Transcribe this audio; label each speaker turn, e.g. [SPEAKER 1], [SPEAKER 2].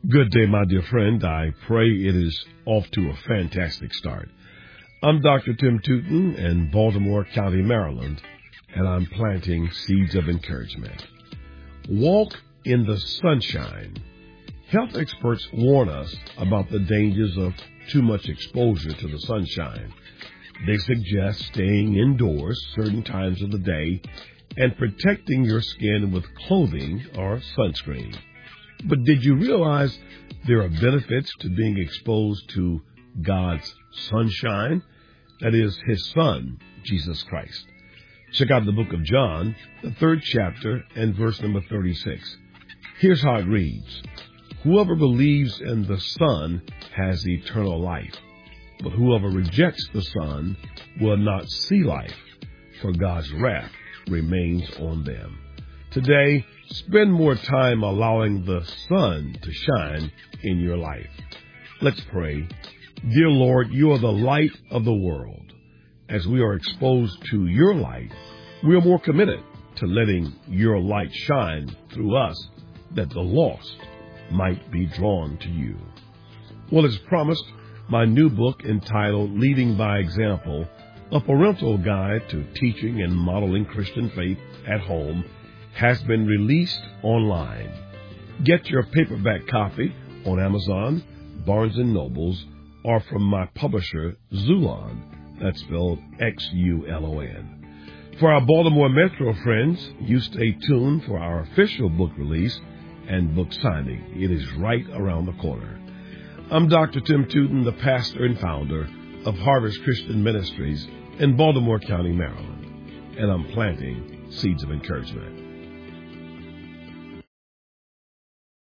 [SPEAKER 1] Good day, my dear friend. I pray it is off to a fantastic start. I'm Dr. Tim Tootin in Baltimore County, Maryland, and I'm planting seeds of encouragement. Walk in the sunshine. Health experts warn us about the dangers of too much exposure to the sunshine. They suggest staying indoors certain times of the day and protecting your skin with clothing or sunscreen. But did you realize there are benefits to being exposed to God's sunshine? That is, His Son, Jesus Christ. Check out the book of John, the 3rd chapter, and verse number 36. Here's how it reads. Whoever believes in the Son has eternal life, but whoever rejects the Son will not see life, for God's wrath remains on them. Today, spend more time allowing the sun to shine in your life. Let's pray. Dear Lord, you are the light of the world. As we are exposed to your light, we are more committed to letting your light shine through us that the lost might be drawn to you. Well, as promised, my new book entitled Leading by Example, a parental guide to teaching and modeling Christian faith at home, has been released online. Get your paperback copy on Amazon, Barnes & Nobles, or from my publisher, Xulon. That's spelled Xulon. For our Baltimore Metro friends, you stay tuned for our official book release and book signing. It is right around the corner. I'm Dr. Tim Tootin, the pastor and founder of Harvest Christian Ministries in Baltimore County, Maryland, and I'm planting seeds of encouragement.